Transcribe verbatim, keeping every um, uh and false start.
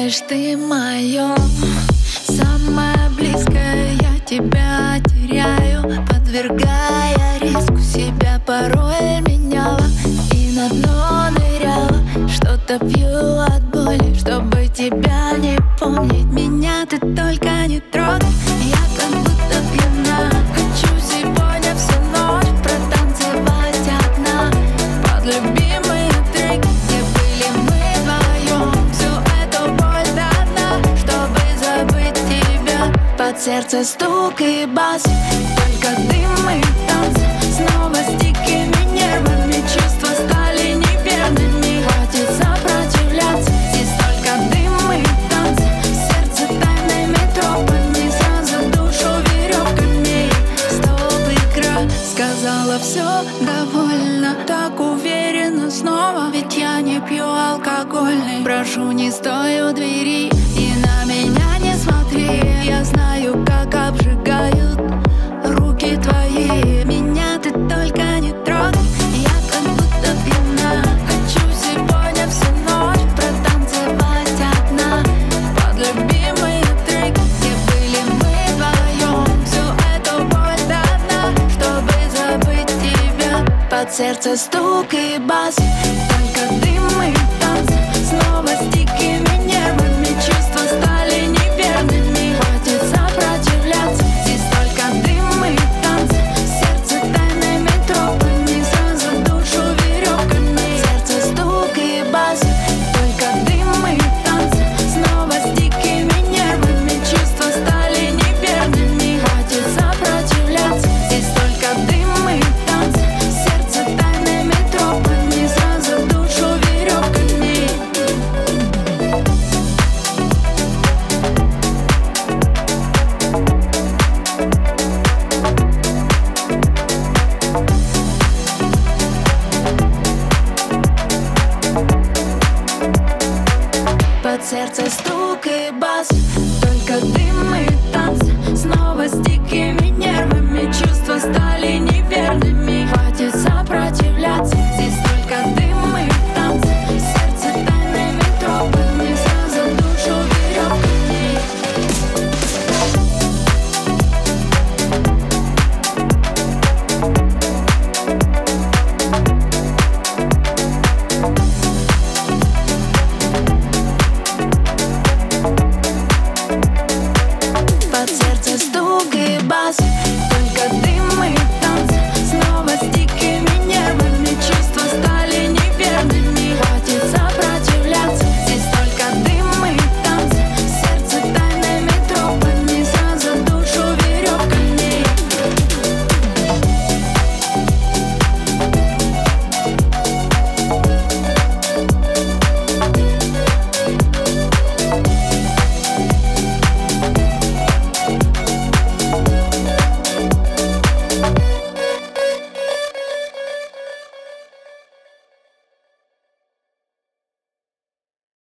лишь ты мое самое близкое. Я тебя теряю, подвергая риску себя. Порой меняла и на дно ныряла. Что-то пью от боли, чтобы тебя не помнить. Меня ты только не трогай, я как будто пьяна. Хочу сегодня всю ночь протанцевать одна под любимые треки, где были мы вдвоем. Всю эту боль до дна, чтобы забыть тебя. Под сердце стук и бас, только дым и танцы. Снова с дикими нервами чувства стали неверными. Хватит сопротивляться, здесь только дым и танцы. Сердце тайными тропами, сразу душу веревками. Стоп, игра, сказала все довольно. Так уверенно снова, ведь я не пью алкогольный. Прошу, не стой у двери и на меня не смотри. Я знаю, как обжигают руки твои. Меня ты только не трогай, я как будто пьяна. Хочу сегодня всю ночь протанцевать одна под любимые треки, где были мы вдвоем. Всю эту боль до дна, чтобы забыть тебя. Под сердце стук и бас, только дым и танцы. Снова с дикими нервами чувства стали неверными. Хватит сопротивляться, здесь только дым и танцы. Сердце тайными тропами, сразу душу веревками. Сердце стук и бас, только дым и танцы. Снова с дикими нервами чувства стали неверными. Хватит сопротивляться, здесь только дым и танцы. Сердце тайными тропами, сразу душу веревками. Под сердце стук и бас, только дым и танцы. Снова с дикими нервами чувства стали